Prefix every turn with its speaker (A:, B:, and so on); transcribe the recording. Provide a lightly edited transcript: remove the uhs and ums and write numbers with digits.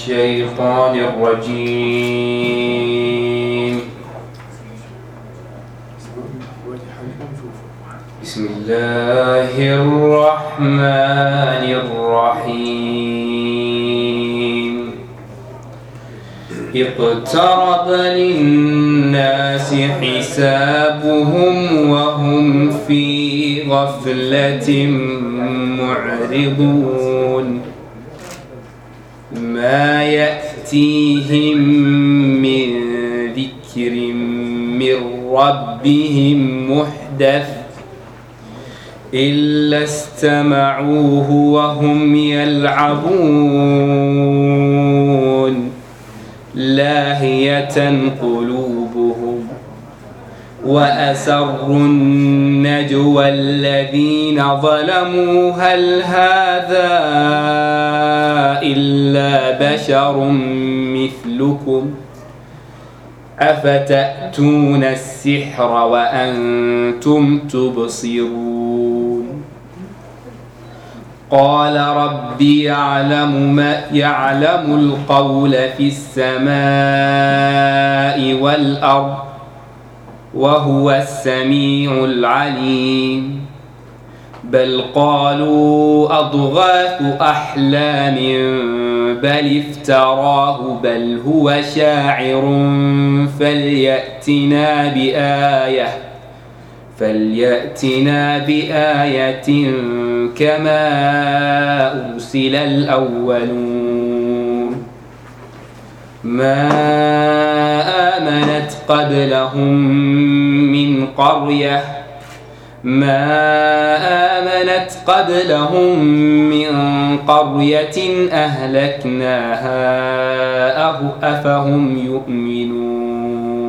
A: الشيطان الرجيم. بسم الله الرحمن الرحيم. اقترب للناس حسابهم وهم في غفلة معرضون. ما يأتيهم من ذكر من ربهم محدث إلا استمعوه وهم يلعبون لاهية قلوبهم وأسروا النجوى الذين ظلموا هل هذا إلا بشر مثلكم أفتأتون السحر وأنتم تبصرون. قال ربي يعلم القول في السماء والأرض وهو السميع العليم. بل قالوا أضغاث أحلام بل افتراه بل هو شاعر فليأتنا بآية كما أرسل الأولون. ما آمنت قبلهم من قرية أهلكناها أفهم يؤمنون.